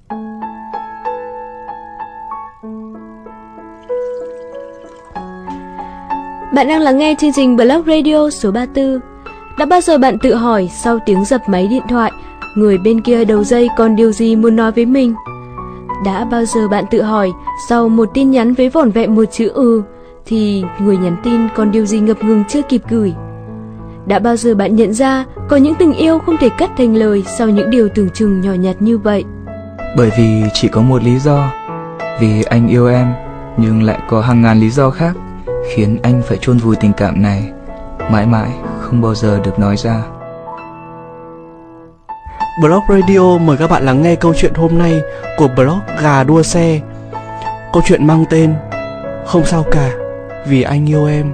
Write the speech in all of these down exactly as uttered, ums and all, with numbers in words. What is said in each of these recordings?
Bạn đang lắng nghe chương trình Blog Radio số ba mươi tư. Đã bao giờ bạn tự hỏi sau tiếng dập máy điện thoại, người bên kia đầu dây còn điều gì muốn nói với mình? Đã bao giờ bạn tự hỏi sau một tin nhắn với vỏn vẹn một chữ ừ thì người nhắn tin còn điều gì ngập ngừng chưa kịp gửi? Đã bao giờ bạn nhận ra có những tình yêu không thể cắt thành lời sau những điều tưởng chừng nhỏ nhặt như vậy? Bởi vì chỉ có một lý do, vì anh yêu em, nhưng lại có hàng ngàn lý do khác khiến anh phải chôn vùi tình cảm này, mãi mãi không bao giờ được nói ra. Blog Radio mời các bạn lắng nghe câu chuyện hôm nay của blog Gà Đua Xe. Câu chuyện mang tên Không sao cả, vì anh yêu em.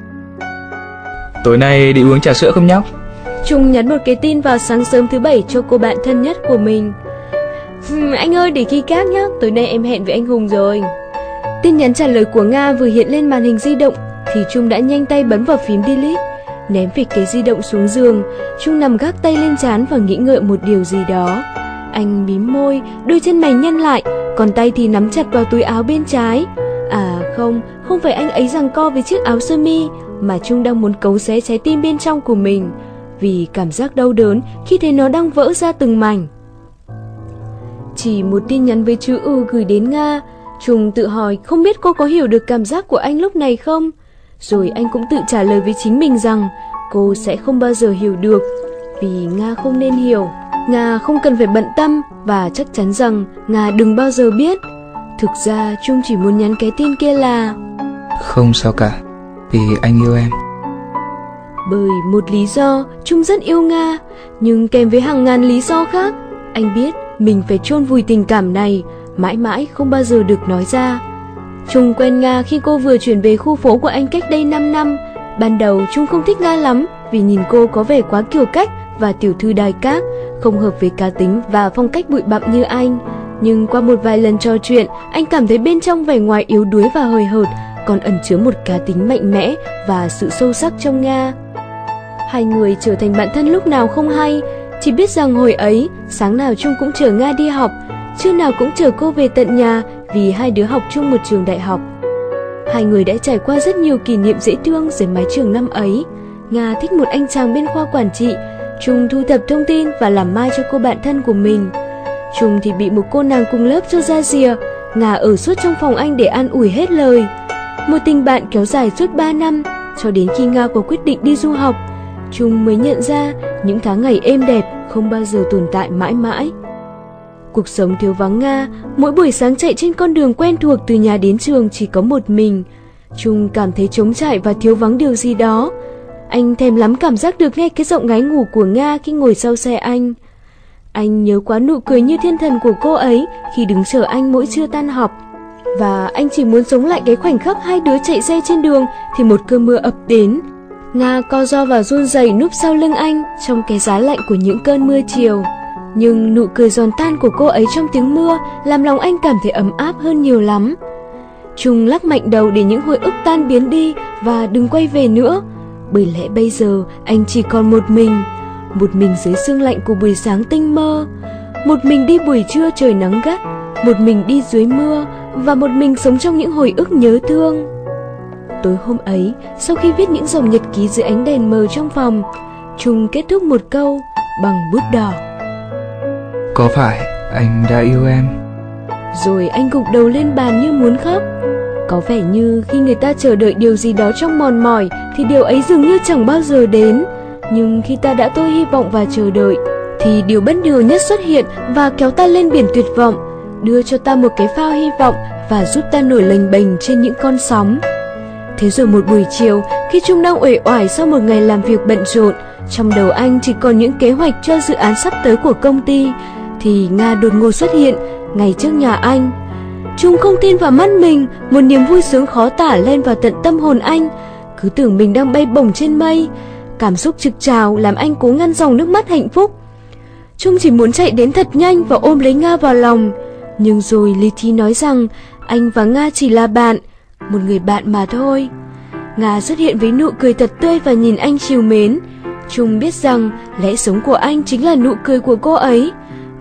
Tối nay đi uống trà sữa không nhóc? Trung nhắn một cái tin vào sáng sớm thứ bảy cho cô bạn thân nhất của mình. Hm, anh ơi, để khi khác nhé, tối nay em hẹn với anh Hùng rồi. Tin nhắn trả lời của Nga vừa hiện lên màn hình di động thì Trung đã nhanh tay bấm vào phím delete, ném việc cái di động xuống giường. Trung nằm gác tay lên trán và nghĩ ngợi một điều gì đó. Anh mím môi, đôi chân mày nhăn lại, còn tay thì nắm chặt vào túi áo bên trái. À không, không phải anh ấy giằng co với chiếc áo sơ mi, mà Trung đang muốn cấu xé trái tim bên trong của mình, vì cảm giác đau đớn khi thấy nó đang vỡ ra từng mảnh. Chỉ một tin nhắn với chữ ừ gửi đến Nga, Trung tự hỏi không biết cô có hiểu được cảm giác của anh lúc này không? Rồi anh cũng tự trả lời với chính mình rằng cô sẽ không bao giờ hiểu được, vì Nga không nên hiểu. Nga không cần phải bận tâm, và chắc chắn rằng Nga đừng bao giờ biết. Thực ra Trung chỉ muốn nhắn cái tin kia là không sao cả, vì anh yêu em. Bởi một lý do, Trung rất yêu Nga, nhưng kèm với hàng ngàn lý do khác, anh biết mình phải chôn vùi tình cảm này, mãi mãi không bao giờ được nói ra. Trung quen Nga khi cô vừa chuyển về khu phố của anh cách đây năm năm. Ban đầu Trung không thích Nga lắm, vì nhìn cô có vẻ quá kiêu cách và tiểu thư đài các, không hợp với cá tính và phong cách bụi bặm như anh. Nhưng qua một vài lần trò chuyện, anh cảm thấy bên trong vẻ ngoài yếu đuối và hời hợt còn ẩn chứa một cá tính mạnh mẽ và sự sâu sắc trong Nga. Hai người trở thành bạn thân lúc nào không hay, chỉ biết rằng hồi ấy, sáng nào Trung cũng chở Nga đi học, trưa nào cũng chở cô về tận nhà, vì hai đứa học chung một trường đại học. Hai người đã trải qua rất nhiều kỷ niệm dễ thương dưới mái trường năm ấy. Nga thích một anh chàng bên khoa quản trị, Trung thu thập thông tin và làm mai cho cô bạn thân của mình. Trung thì bị một cô nàng cùng lớp cho ra rìa, Nga ở suốt trong phòng anh để an ủi hết lời. Một tình bạn kéo dài suốt ba năm, cho đến khi Nga có quyết định đi du học, Trung mới nhận ra những tháng ngày êm đẹp không bao giờ tồn tại mãi mãi. Cuộc sống thiếu vắng Nga, mỗi buổi sáng chạy trên con đường quen thuộc từ nhà đến trường chỉ có một mình. Trung cảm thấy trống trải và thiếu vắng điều gì đó. Anh thèm lắm cảm giác được nghe cái giọng ngáy ngủ của Nga khi ngồi sau xe anh. Anh nhớ quá nụ cười như thiên thần của cô ấy khi đứng chờ anh mỗi trưa tan học. Và anh chỉ muốn sống lại cái khoảnh khắc hai đứa chạy xe trên đường thì một cơn mưa ập đến. Nga co ro và run rẩy núp sau lưng anh trong cái giá lạnh của những cơn mưa chiều. Nhưng nụ cười giòn tan của cô ấy trong tiếng mưa làm lòng anh cảm thấy ấm áp hơn nhiều lắm. Trung lắc mạnh đầu để những hồi ức tan biến đi và đừng quay về nữa. Bởi lẽ bây giờ anh chỉ còn một mình. Một mình dưới sương lạnh của buổi sáng tinh mơ. Một mình đi buổi trưa trời nắng gắt. Một mình đi dưới mưa. Và một mình sống trong những hồi ức nhớ thương. Tối hôm ấy, sau khi viết những dòng nhật ký dưới ánh đèn mờ trong phòng, Trung kết thúc một câu bằng bút đỏ. Có phải anh đã yêu em? Rồi anh gục đầu lên bàn như muốn khóc. Có vẻ như khi người ta chờ đợi điều gì đó trong mòn mỏi thì điều ấy dường như chẳng bao giờ đến. Nhưng khi ta đã tôi hy vọng và chờ đợi thì điều bất ngờ nhất xuất hiện và kéo ta lên biển tuyệt vọng, đưa cho ta một cái phao hy vọng và giúp ta nổi lềnh bềnh trên những con sóng. Thế rồi một buổi chiều, khi Trung đang uể oải sau một ngày làm việc bận rộn, trong đầu anh chỉ còn những kế hoạch cho dự án sắp tới của công ty, thì Nga đột ngột xuất hiện ngay trước nhà anh. Trung không tin vào mắt mình, một niềm vui sướng khó tả lên vào tận tâm hồn anh, cứ tưởng mình đang bay bổng trên mây. Cảm xúc trực trào làm anh cố ngăn dòng nước mắt hạnh phúc. Trung chỉ muốn chạy đến thật nhanh và ôm lấy Nga vào lòng. Nhưng rồi lý trí nói rằng anh và Nga chỉ là bạn, một người bạn mà thôi. Nga xuất hiện với nụ cười thật tươi và nhìn anh trìu mến. Trung biết rằng lẽ sống của anh chính là nụ cười của cô ấy.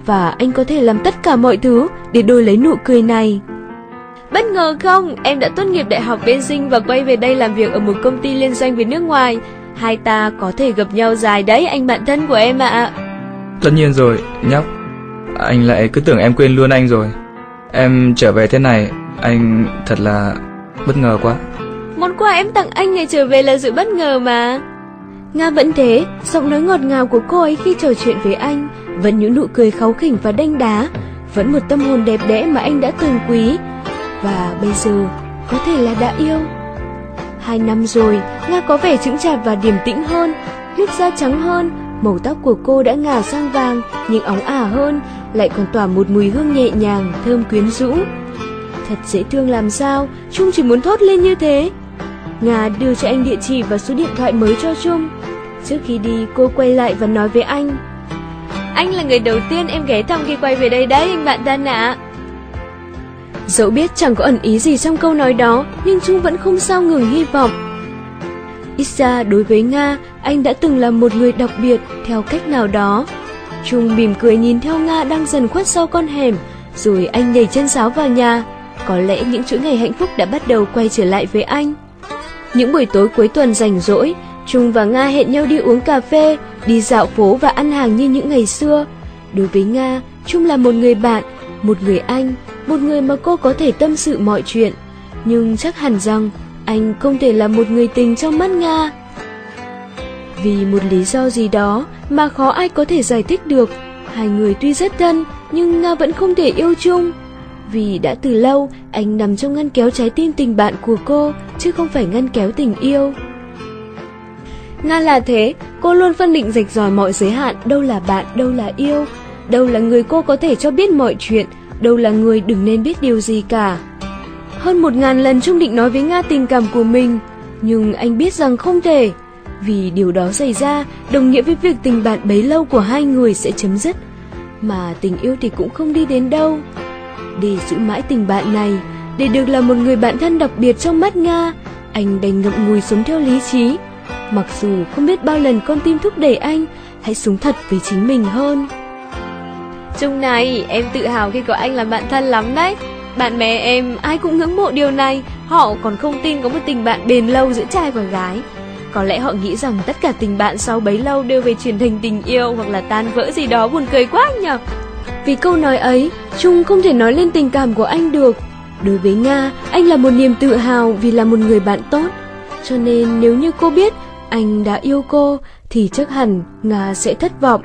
và anh có thể làm tất cả mọi thứ để đổi lấy nụ cười này. Bất ngờ không? Em đã tốt nghiệp đại học bên Sinh và quay về đây làm việc ở một công ty liên doanh với nước ngoài. Hai ta có thể gặp nhau dài đấy anh bạn thân của em ạ. Tất nhiên rồi, nhóc. Anh lại cứ tưởng em quên luôn anh rồi. Em trở về thế này, anh thật là bất ngờ quá. Món quà em tặng anh ngày trở về là sự bất ngờ mà. Nga vẫn thế, giọng nói ngọt ngào của cô ấy khi trò chuyện với anh, vẫn những nụ cười kháu khỉnh và đanh đá, vẫn một tâm hồn đẹp đẽ mà anh đã từng quý. Và bây giờ, có thể là đã yêu. Hai năm rồi, Nga có vẻ chững chạc và điềm tĩnh hơn, nước da trắng hơn, màu tóc của cô đã ngả sang vàng, nhưng óng ả hơn, lại còn tỏa một mùi hương nhẹ nhàng, thơm quyến rũ. Thật dễ thương làm sao, Trung chỉ muốn thốt lên như thế. Nga đưa cho anh địa chỉ và số điện thoại mới cho Trung. Trước khi đi, cô quay lại và nói với anh: Anh là người đầu tiên em ghé thăm khi quay về đây đấy anh bạn thân ạ. Dẫu biết chẳng có ẩn ý gì trong câu nói đó, nhưng Trung vẫn không sao ngừng hy vọng. Ít ra đối với Nga, anh đã từng là một người đặc biệt theo cách nào đó. Trung mỉm cười nhìn theo Nga đang dần khuất sau con hẻm, rồi anh nhảy chân sáo vào nhà. Có lẽ những chuỗi ngày hạnh phúc đã bắt đầu quay trở lại với anh. Những buổi tối cuối tuần rảnh rỗi, Trung và Nga hẹn nhau đi uống cà phê, đi dạo phố và ăn hàng như những ngày xưa. Đối với Nga, Trung là một người bạn, một người anh, một người mà cô có thể tâm sự mọi chuyện. Nhưng chắc hẳn rằng anh không thể là một người tình trong mắt Nga. Vì một lý do gì đó mà khó ai có thể giải thích được, hai người tuy rất thân nhưng Nga vẫn không thể yêu Trung. Vì đã từ lâu anh nằm trong ngăn kéo trái tim tình bạn của cô, chứ không phải ngăn kéo tình yêu. Nga là thế, cô luôn phân định rạch ròi mọi giới hạn, đâu là bạn, đâu là yêu, đâu là người cô có thể cho biết mọi chuyện, đâu là người đừng nên biết điều gì cả. Hơn một ngàn lần Trung định nói với Nga tình cảm của mình, nhưng anh biết rằng không thể, vì điều đó xảy ra đồng nghĩa với việc tình bạn bấy lâu của hai người sẽ chấm dứt, mà tình yêu thì cũng không đi đến đâu. Để giữ mãi tình bạn này, để được là một người bạn thân đặc biệt trong mắt Nga, anh đành ngậm ngùi sống theo lý trí, mặc dù không biết bao lần con tim thúc đẩy anh hãy sống thật với chính mình hơn. Trung này, em tự hào khi có anh làm bạn thân lắm đấy. Bạn bè em ai cũng ngưỡng mộ điều này, họ còn không tin có một tình bạn bền lâu giữa trai và gái. Có lẽ họ nghĩ rằng tất cả tình bạn sau bấy lâu đều phải chuyển thành tình yêu hoặc là tan vỡ gì đó, buồn cười quá nhở. Vì câu nói ấy, Trung không thể nói lên tình cảm của anh được. Đối với Nga, anh là một niềm tự hào vì là một người bạn tốt. Cho nên nếu như cô biết anh đã yêu cô, thì chắc hẳn Nga sẽ thất vọng.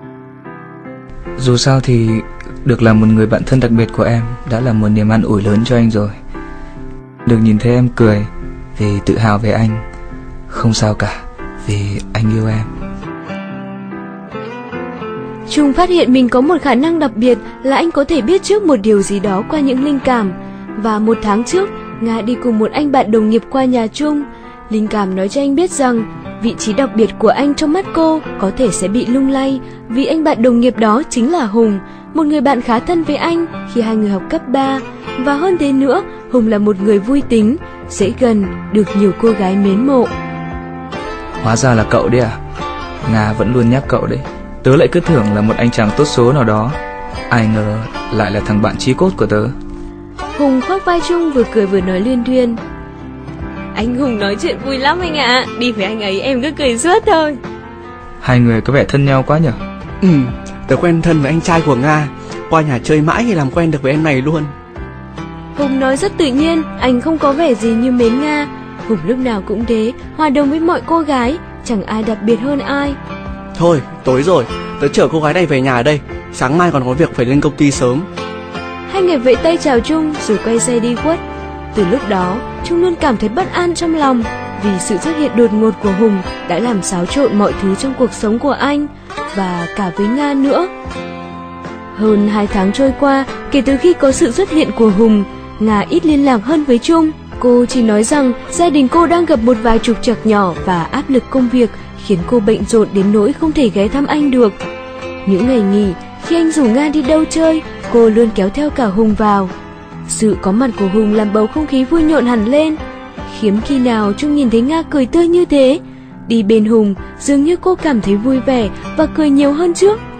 Dù sao thì được là một người bạn thân đặc biệt của em đã là một niềm an ủi lớn cho anh rồi. Được nhìn thấy em cười vì tự hào về anh, không sao cả, vì anh yêu em. Trung phát hiện mình có một khả năng đặc biệt là anh có thể biết trước một điều gì đó qua những linh cảm. Và một tháng trước, Nga đi cùng một anh bạn đồng nghiệp qua nhà Trung. Linh cảm nói cho anh biết rằng vị trí đặc biệt của anh trong mắt cô có thể sẽ bị lung lay, vì anh bạn đồng nghiệp đó chính là Hùng, một người bạn khá thân với anh khi hai người học cấp ba. Và hơn thế nữa, Hùng là một người vui tính, dễ gần, được nhiều cô gái mến mộ. Hóa ra là cậu đấy à? Nga vẫn luôn nhắc cậu đấy. Tớ lại cứ tưởng là một anh chàng tốt số nào đó, ai ngờ lại là thằng bạn chí cốt của tớ. Hùng khoác vai Trung vừa cười vừa nói luyên thuyên. Anh Hùng nói chuyện vui lắm anh ạ, à. Đi với anh ấy em cứ cười suốt thôi. Hai người có vẻ thân nhau quá nhỉ? Ừ, tớ quen thân với anh trai của Nga, qua nhà chơi mãi thì làm quen được với em này luôn. Hùng nói rất tự nhiên, anh không có vẻ gì như mến Nga. Hùng lúc nào cũng thế, hòa đồng với mọi cô gái, chẳng ai đặc biệt hơn ai. Thôi, tối rồi, tớ chở cô gái này về nhà đây, sáng mai còn có việc phải lên công ty sớm. Hai người vẫy tay chào Trung rồi quay xe đi khuất. Từ lúc đó, Trung luôn cảm thấy bất an trong lòng, vì sự xuất hiện đột ngột của Hùng đã làm xáo trộn mọi thứ trong cuộc sống của anh, và cả với Nga nữa. Hơn hai tháng trôi qua, kể từ khi có sự xuất hiện của Hùng, Nga ít liên lạc hơn với Trung. Cô chỉ nói rằng gia đình cô đang gặp một vài trục trặc nhỏ và áp lực công việc khiến cô bận rộn đến nỗi không thể ghé thăm anh được. Những ngày nghỉ, khi anh rủ Nga đi đâu chơi, cô luôn kéo theo cả Hùng vào. Sự có mặt của Hùng làm bầu không khí vui nhộn hẳn lên. Hiếm khi nào Trung nhìn thấy Nga cười tươi như thế. Đi bên Hùng, dường như cô cảm thấy vui vẻ và cười nhiều hơn trước.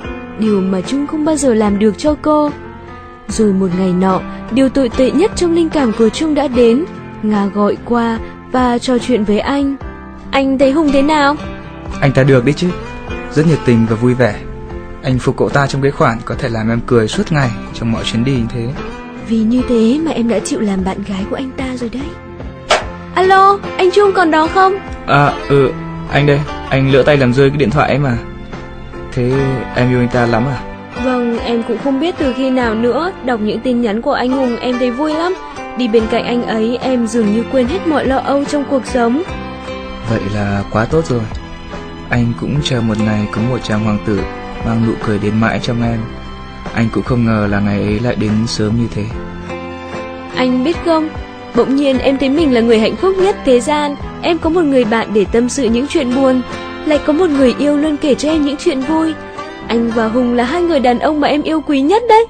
điều mà Trung không bao giờ làm được cho cô. Rồi một ngày nọ, điều tồi tệ nhất trong linh cảm của Trung đã đến. Nga gọi qua và trò chuyện với anh. Anh thấy Hùng thế nào? Anh ta được đấy chứ, rất nhiệt tình và vui vẻ. Anh phục cậu ta trong cái khoản có thể làm em cười suốt ngày trong mọi chuyến đi như thế. Vì như thế mà em đã chịu làm bạn gái của anh ta rồi đấy. Alo, anh Trung còn đó không? À, ừ, anh đây, anh lỡ tay làm rơi cái điện thoại ấy mà. Thế em yêu anh ta lắm à? Vâng, em cũng không biết từ khi nào nữa. Đọc những tin nhắn của anh Hùng em thấy vui lắm. Đi bên cạnh anh ấy em dường như quên hết mọi lo âu trong cuộc sống. Vậy là quá tốt rồi. Anh cũng chờ một ngày có một chàng hoàng tử mang nụ cười đến mãi trong em. Anh cũng không ngờ là ngày ấy lại đến sớm như thế. Anh biết không, bỗng nhiên em thấy mình là người hạnh phúc nhất thế gian. Em có một người bạn để tâm sự những chuyện buồn, lại có một người yêu luôn kể cho em những chuyện vui. Anh và Hùng là hai người đàn ông mà em yêu quý nhất đấy.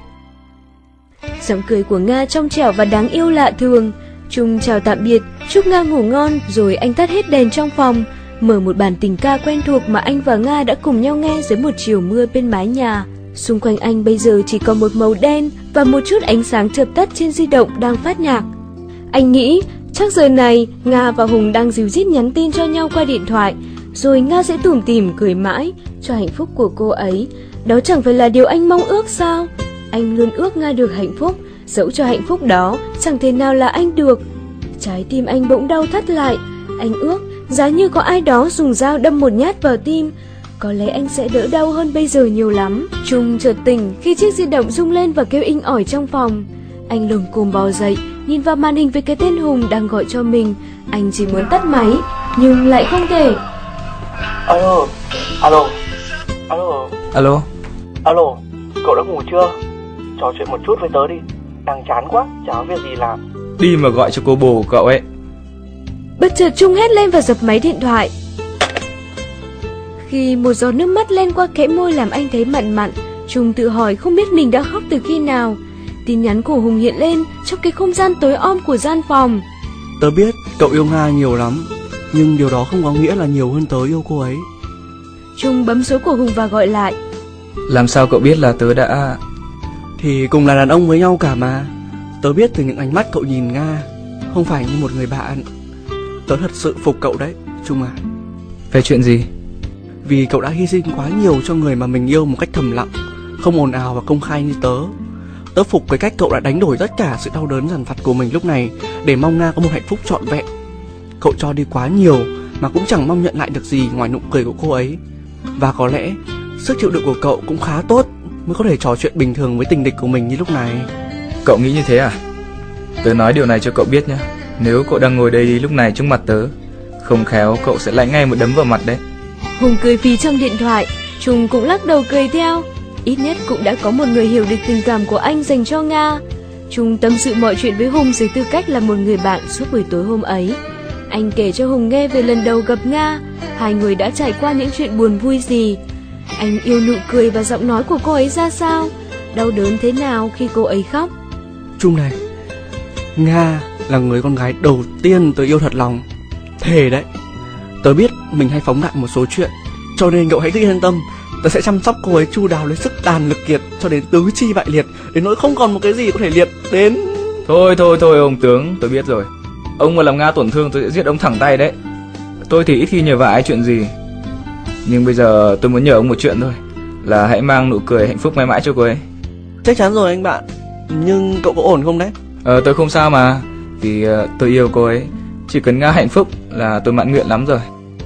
Giọng cười của Nga trong trẻo và đáng yêu lạ thường. Trung chào tạm biệt, chúc Nga ngủ ngon, rồi anh tắt hết đèn trong phòng, mở một bản tình ca quen thuộc mà anh và Nga đã cùng nhau nghe dưới một chiều mưa bên mái nhà. Xung quanh anh bây giờ chỉ còn một màu đen và một chút ánh sáng chợp tắt trên di động đang phát nhạc. Anh nghĩ chắc giờ này Nga và Hùng đang ríu rít nhắn tin cho nhau qua điện thoại, rồi Nga sẽ tủm tỉm cười mãi cho hạnh phúc của cô ấy. Đó chẳng phải là điều anh mong ước sao? Anh luôn ước Nga được hạnh phúc, dẫu cho hạnh phúc đó chẳng thể nào là anh được. Trái tim anh bỗng đau thắt lại. Anh ước giá như có ai đó dùng dao đâm một nhát vào tim, có lẽ anh sẽ đỡ đau hơn bây giờ nhiều lắm. Trung chợt tỉnh khi chiếc di động rung lên và kêu inh ỏi trong phòng. Anh lồm cồm bò dậy, nhìn vào màn hình với cái tên Hùng đang gọi cho mình. Anh chỉ muốn tắt máy, nhưng lại không thể. Alo, alo, alo, Alo, alo, cậu đã ngủ chưa? Trò chuyện một chút với tớ đi, đang chán quá, chả có việc gì làm. đi mà gọi cho cô bồ của cậu ấy. Bất chợt Trung hét lên và dập máy điện thoại. Khi một giọt nước mắt len qua khẽ môi làm anh thấy mặn mặn, Trung tự hỏi không biết mình đã khóc từ khi nào. Tin nhắn của Hùng hiện lên trong cái không gian tối om của gian phòng. Tớ biết cậu yêu Nga nhiều lắm, nhưng điều đó không có nghĩa là nhiều hơn tớ yêu cô ấy. Trung bấm số của Hùng và gọi lại. Làm sao cậu biết là tớ đã... Thì cùng là đàn ông với nhau cả mà. Tớ biết từ những ánh mắt cậu nhìn Nga, không phải như một người bạn. Tớ thật sự phục cậu đấy, Trung à. Về chuyện gì? Vì cậu đã hy sinh quá nhiều cho người mà mình yêu một cách thầm lặng, không ồn ào và công khai như tớ. Tớ phục cái cách cậu đã đánh đổi tất cả sự đau đớn dằn vặt của mình lúc này để mong Nga có một hạnh phúc trọn vẹn. Cậu cho đi quá nhiều mà cũng chẳng mong nhận lại được gì ngoài nụ cười của cô ấy. Và có lẽ sức chịu đựng của cậu cũng khá tốt mới có thể trò chuyện bình thường với tình địch của mình như lúc này. Cậu nghĩ như thế à? Tớ nói điều này cho cậu biết nhé. Nếu cậu đang ngồi đây lúc này trước mặt tớ, không khéo cậu sẽ lại ngay một đấm vào mặt đấy. Hùng cười phì trong điện thoại, Trung cũng lắc đầu cười theo. Ít nhất cũng đã có một người hiểu được tình cảm của anh dành cho Nga. Trung tâm sự mọi chuyện với Hùng dưới tư cách là một người bạn suốt buổi tối hôm ấy. Anh kể cho Hùng nghe về lần đầu gặp Nga, hai người đã trải qua những chuyện buồn vui gì. Anh yêu nụ cười và giọng nói của cô ấy ra sao, đau đớn thế nào khi cô ấy khóc. Trung này, Nga là người con gái đầu tiên tớ yêu thật lòng. Thề đấy. Tớ biết mình hay phóng đại một số chuyện, cho nên cậu hãy cứ yên tâm. Tớ sẽ chăm sóc cô ấy chu đáo lấy sức đàn lực kiệt cho đến tứ chi bại liệt, đến nỗi không còn một cái gì có thể liệt đến. Thôi thôi thôi ông tướng, tôi biết rồi. Ông mà làm Nga tổn thương tôi sẽ giết ông thẳng tay đấy. Tôi thì ít khi nhờ vả ai chuyện gì, nhưng bây giờ tôi muốn nhờ ông một chuyện thôi, là hãy mang nụ cười hạnh phúc mãi mãi cho cô ấy. Chắc chắn rồi anh bạn. Nhưng cậu có ổn không đấy? Ờ tôi không sao mà, vì uh, tôi yêu cô ấy. Chỉ cần Nga hạnh phúc là tôi mãn nguyện lắm rồi.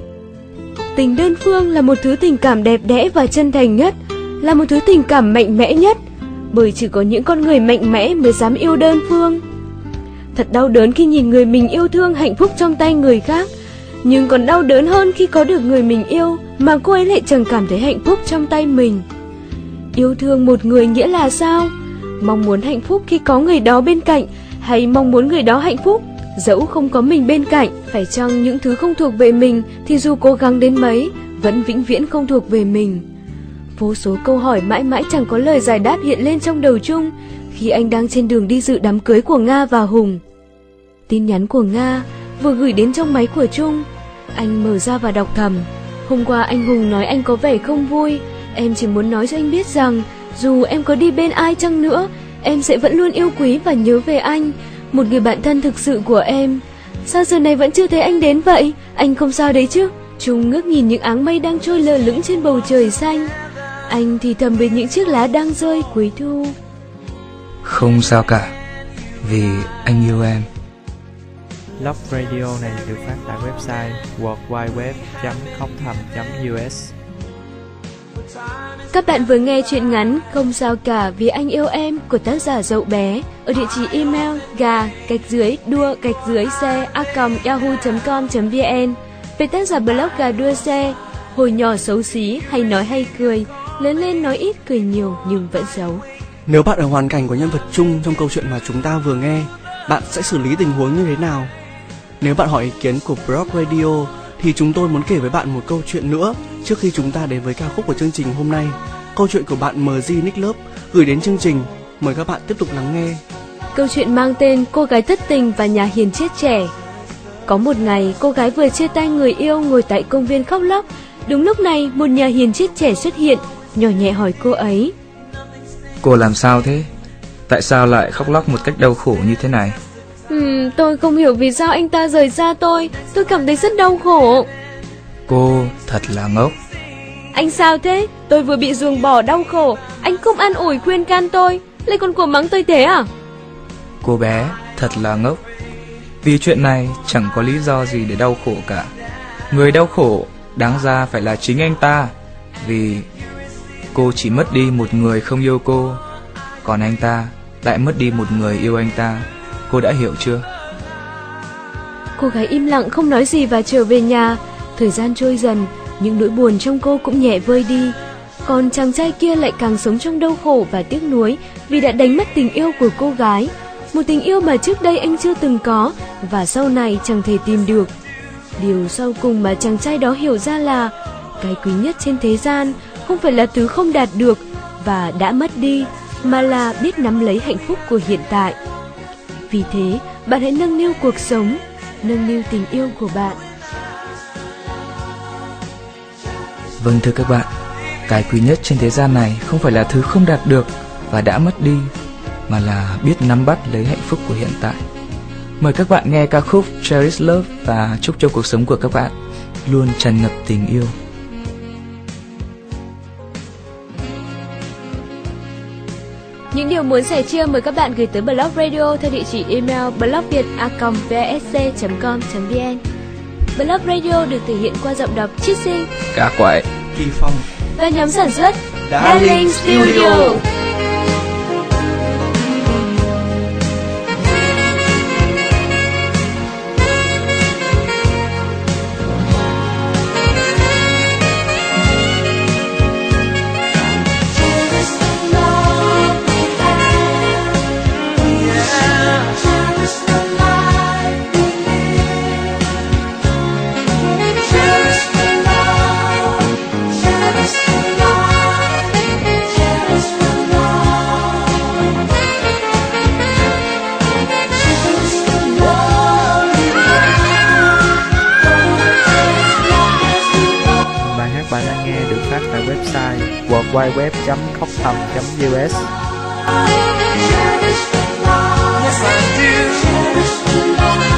Tình đơn phương là một thứ tình cảm đẹp đẽ và chân thành nhất, là một thứ tình cảm mạnh mẽ nhất, bởi chỉ có những con người mạnh mẽ mới dám yêu đơn phương. Thật đau đớn khi nhìn người mình yêu thương hạnh phúc trong tay người khác, nhưng còn đau đớn hơn khi có được người mình yêu mà cô ấy lại chẳng cảm thấy hạnh phúc trong tay mình. Yêu thương một người nghĩa là sao? Mong muốn hạnh phúc khi có người đó bên cạnh, hay mong muốn người đó hạnh phúc dẫu không có mình bên cạnh? Phải chăng những thứ không thuộc về mình thì dù cố gắng đến mấy vẫn vĩnh viễn không thuộc về mình? Vô số câu hỏi mãi mãi chẳng có lời giải đáp hiện lên trong đầu Trung khi anh đang trên đường đi dự đám cưới của Nga và Hùng. Tin nhắn của Nga vừa gửi đến trong máy của Trung. Anh mở ra và đọc thầm. Hôm qua anh Hùng nói anh có vẻ không vui. Em chỉ muốn nói cho anh biết rằng dù em có đi bên ai chăng nữa, em sẽ vẫn luôn yêu quý và nhớ về anh, một người bạn thân thực sự của em. Sao giờ này vẫn chưa thấy anh đến vậy? Anh không sao đấy chứ? Trung ngước nhìn những áng mây đang trôi lơ lửng trên bầu trời xanh. Anh thì thầm về những chiếc lá đang rơi cuối thu. Không sao cả, vì anh yêu em. Love Radio này được phát tại website world wide web chấm khóc thầm chấm u s. Các bạn vừa nghe truyện ngắn Không sao cả vì anh yêu em của tác giả Dậu Bé ở địa chỉ email gà gạch dưới đua gạch dưới xe a còng yahoo chấm com chấm vn. Về tác giả blog Gà Đua Xe, hồi nhỏ xấu xí hay nói hay cười, lớn lên nói ít cười nhiều nhưng vẫn xấu. Nếu bạn ở hoàn cảnh của nhân vật Trung trong câu chuyện mà chúng ta vừa nghe, bạn sẽ xử lý tình huống như thế nào? Nếu bạn hỏi ý kiến của Blog Radio thì chúng tôi muốn kể với bạn một câu chuyện nữa trước khi chúng ta đến với ca khúc của chương trình hôm nay. Câu chuyện của bạn em giê Nick Love gửi đến chương trình. Mời các bạn tiếp tục lắng nghe. Câu chuyện mang tên Cô gái thất tình và nhà hiền chết trẻ. Có một ngày, cô gái vừa chia tay người yêu ngồi tại công viên khóc lóc. Đúng lúc này, một nhà hiền chết trẻ xuất hiện, nhỏ nhẹ hỏi cô ấy: Cô làm sao thế? Tại sao lại khóc lóc một cách đau khổ như thế này? Ừm, tôi không hiểu vì sao anh ta rời xa tôi. Tôi cảm thấy rất đau khổ. Cô thật là ngốc. Anh sao thế? Tôi vừa bị ruồng bỏ đau khổ, anh không an ủi khuyên can tôi, lại còn của mắng tôi thế à? Cô bé thật là ngốc. Vì chuyện này chẳng có lý do gì để đau khổ cả. Người đau khổ đáng ra phải là chính anh ta, vì cô chỉ mất đi một người không yêu cô, còn anh ta lại mất đi một người yêu anh ta. Cô đã hiểu chưa? Cô gái im lặng không nói gì và trở về nhà. Thời gian trôi dần, những nỗi buồn trong cô cũng nhẹ vơi đi. Còn chàng trai kia lại càng sống trong đau khổ và tiếc nuối vì đã đánh mất tình yêu của cô gái. Một tình yêu mà trước đây anh chưa từng có và sau này chẳng thể tìm được. Điều sau cùng mà chàng trai đó hiểu ra là cái quý nhất trên thế gian không phải là thứ không đạt được và đã mất đi, mà là biết nắm lấy hạnh phúc của hiện tại. Vì thế, bạn hãy nâng niu cuộc sống, nâng niu tình yêu của bạn. Vâng thưa các bạn, cái quý nhất trên thế gian này không phải là thứ không đạt được và đã mất đi, mà là biết nắm bắt lấy hạnh phúc của hiện tại. Mời các bạn nghe ca khúc Cherish Love và chúc cho cuộc sống của các bạn luôn tràn ngập tình yêu. Những điều muốn sẻ chia mời các bạn gửi tới Blog Radio theo địa chỉ email blogviet a còng vsc chấm com chấm vn. Blog Radio được thể hiện qua giọng đọc Chít Sinh, Cá Quại, Kỳ Phong và nhóm sản xuất Darling Studio. world wide web chấm khóc thầm chấm u s. Yes, I do.